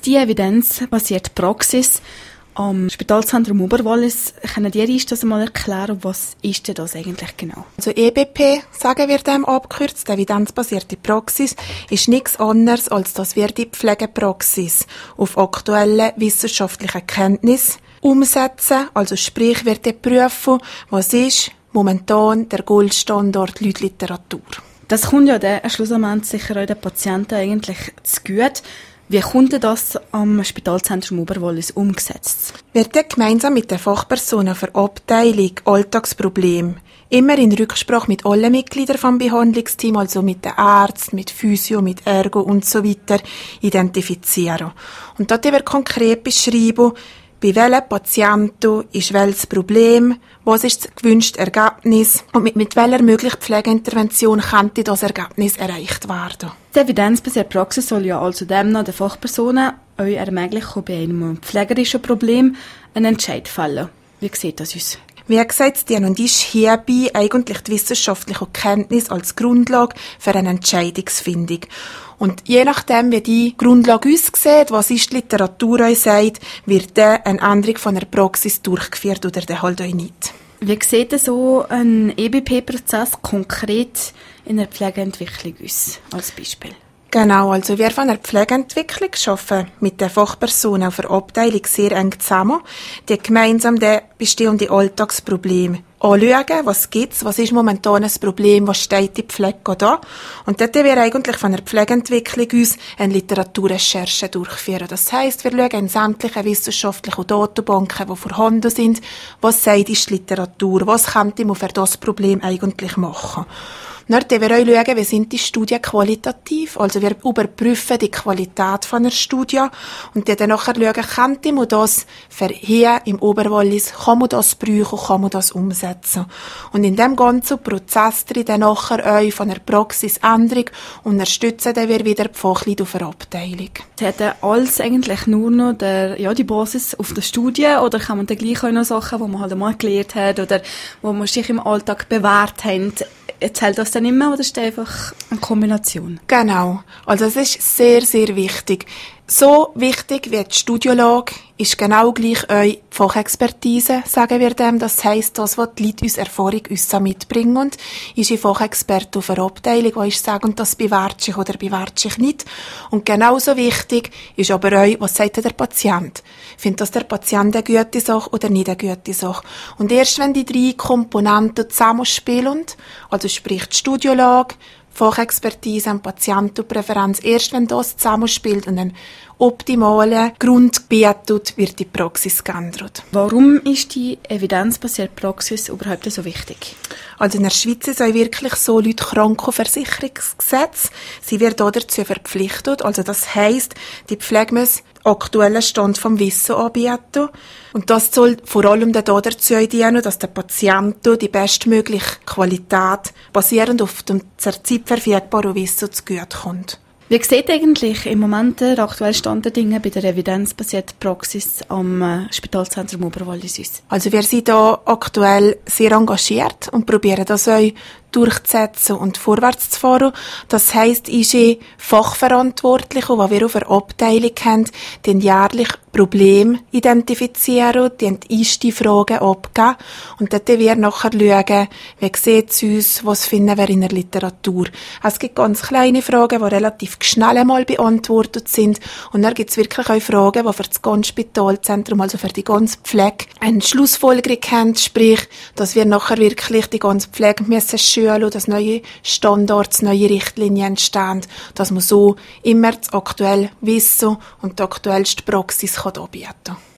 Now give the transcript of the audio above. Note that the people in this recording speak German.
Die evidenzbasierte Praxis am Spitalzentrum Oberwallis, können die uns das mal erklären, was ist denn das eigentlich genau? Also EBP, sagen wir dem abgekürzt, evidenzbasierte Praxis, ist nichts anderes, als dass wir die Pflegepraxis auf aktuelle wissenschaftliche Kenntnis umsetzen, also sprich, wir prüfen, was ist momentan der Goldstandard laut Literatur. Das kommt ja dann schlussendlich sicher auch den Patienten eigentlich zu gut. Wie kommt denn das am Spitalzentrum Oberwallis umgesetzt? Wird gemeinsam mit den Fachpersonen für Abteilung Alltagsprobleme immer in Rücksprache mit allen Mitgliedern vom Behandlungsteam, also mit den Ärzten, mit Physio, mit Ergo und so weiter, identifizieren. Und dort wird konkret beschrieben, bei welchem Patienten ist welches Problem, was ist das gewünschte Ergebnis und mit welcher möglichen Pflegeintervention könnte das Ergebnis erreicht werden. Die evidenzbasierte Praxis soll ja also demnach den Fachpersonen euch ermöglichen, bei einem pflegerischen Problem einen Entscheid fällen. Wie sieht das aus? Wie gesagt, die und ist hierbei eigentlich die wissenschaftliche Kenntnis als Grundlage für eine Entscheidungsfindung. Und je nachdem, wie die Grundlage aussieht, was ist die Literatur euch sagt, wird dann eine Änderung von der Praxis durchgeführt oder dann halt euch nicht. Wie sieht denn so ein EBP-Prozess konkret in der Pflegeentwicklung aus, als Beispiel? Genau, also wir von der Pflegeentwicklung arbeiten mit den Fachpersonen auf der Abteilung sehr eng zusammen, die gemeinsam die bestehenden Alltagsprobleme anschauen, was gibt's, was ist momentan ein Problem, was steht die Pflege da. Und dort wir eigentlich von der Pflegeentwicklung aus eine Literaturrecherche durchführen. Das heisst, wir schauen in sämtliche wissenschaftlichen Datenbanken, die vorhanden sind, was sagt die Literatur, was könnte man für das Problem eigentlich machen. Dann wir auch schauen, wie sind die Studien qualitativ. Also wir überprüfen die Qualität von einer Studie und dann nachher schauen, könnte man das für hier im Oberwallis, kann man das brauchen, kann man das umsetzen. Und in dem ganzen Prozess dann nachher euch von der Praxisänderung unterstützen dann wir wieder die Fachleute auf der Abteilung. Hat alles eigentlich nur noch die Basis auf der Studie oder kann man dann gleich auch noch Sachen, die man halt einmal gelernt hat oder wo man sich im Alltag bewährt hat, erzählt das dann immer oder ist das einfach eine Kombination? Genau. Also es ist sehr, sehr wichtig. So wichtig wie die Studiolage ist genau gleich eure Fachexpertise, sagen wir dem. Das heisst, das, was die Leute aus Erfahrung uns mitbringen. Und ist ein Fachexperte auf einer Abteilung, wo ich sage, das bewährt sich oder bewährt sich nicht. Und genauso wichtig ist aber euch, was sagt der Patient? Findet das der Patient eine gute Sache oder nicht eine gute Sache? Und erst wenn die 3 Komponenten zusammenspielen, also sprich die Studiolage, Fachexpertise und Patientenpräferenz, erst wenn das zusammenspielt und einen optimalen Grund bietet, wird die Praxis geändert. Warum ist die evidenzbasierte Praxis überhaupt so wichtig? Also in der Schweiz ist es wirklich so, laut Krankenversicherungsgesetz, sie wird dazu verpflichtet. Also das heisst, die Pflege muss aktuellen Stand vom Wissen anbieten. Und das soll vor allem dazu dienen, dass der Patient die bestmögliche Qualität basierend auf dem zurzeit verfügbaren Wissen zugute kommt. Wie sieht eigentlich im Moment der aktuelle Stand der Dinge bei der evidenzbasierten Praxis am Spitalzentrum Oberwallis aus? Also wir sind da aktuell sehr engagiert und probieren das auch durchzusetzen und vorwärts zu fahren. Das heisst, unsere Fachverantwortlichen, die wir auf der Abteilung haben, die jährlich Probleme identifizieren, die erste Fragen abgeben und dort wir nachher schauen, wie sieht es aus, was finden wir in der Literatur. Es gibt ganz kleine Fragen, die relativ schnell einmal beantwortet sind und dann gibt es wirklich auch Fragen, die für das ganze Spitalzentrum, also für die ganze Pflege, eine Schlussfolgerung haben, sprich, dass wir nachher wirklich die ganze Pflege müssen schulen, dass neue Standards, neue Richtlinien entstehen, dass man so immer das aktuelle Wissen und die aktuellste Praxis anbieten kann.